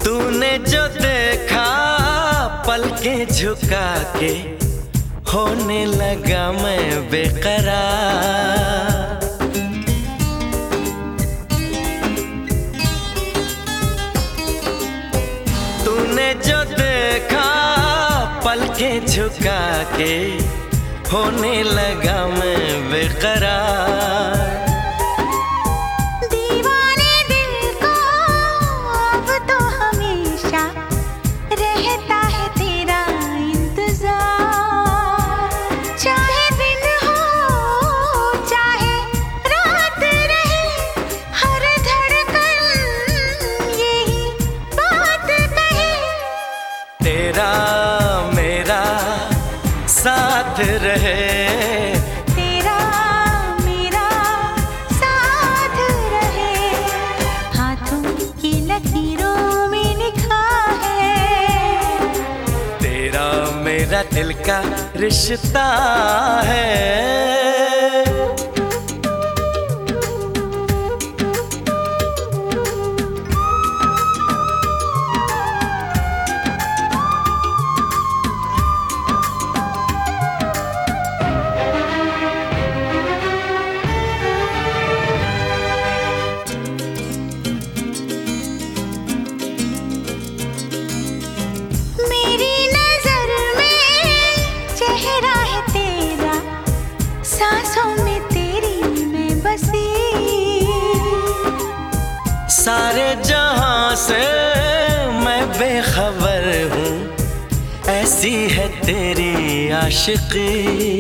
तूने जो देखा पलकें झुका के होने लगा मैं बेकरार। तूने जो देखा पलकें झुका के होने लगा मैं बेकरार। तेरा मेरा साथ रहे, तेरा मेरा साथ रहे, हाथों की लकीरों में लिखा है, तेरा मेरा दिल का रिश्ता है। सांसों में तेरी मैं बसी, सारे जहां से मैं बेखबर हूँ, ऐसी है तेरी आशिकी।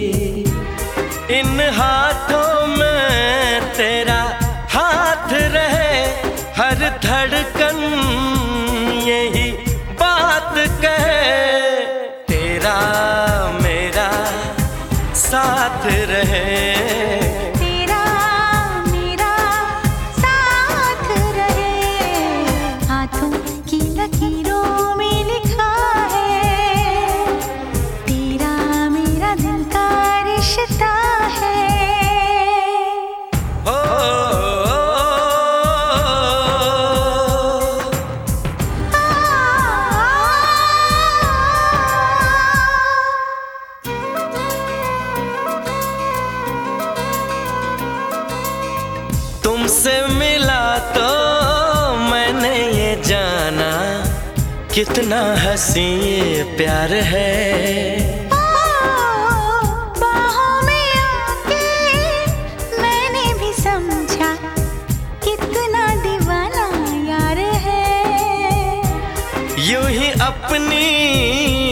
इन हाथों में तेरा हाथ रहे, हर धड़कन यही बात कहे, तेरा मेरा साथ रहे, तेरा मेरा साथ रहे, हाथों की लकीरों में लिखा है, तेरा मेरा दिल का रिश्ता है। तुमसे मिला तो मैंने ये जाना, कितना हंसी ये प्यार है। बाहों में आके मैंने भी समझा, कितना दीवाना यार है। यूं ही अपनी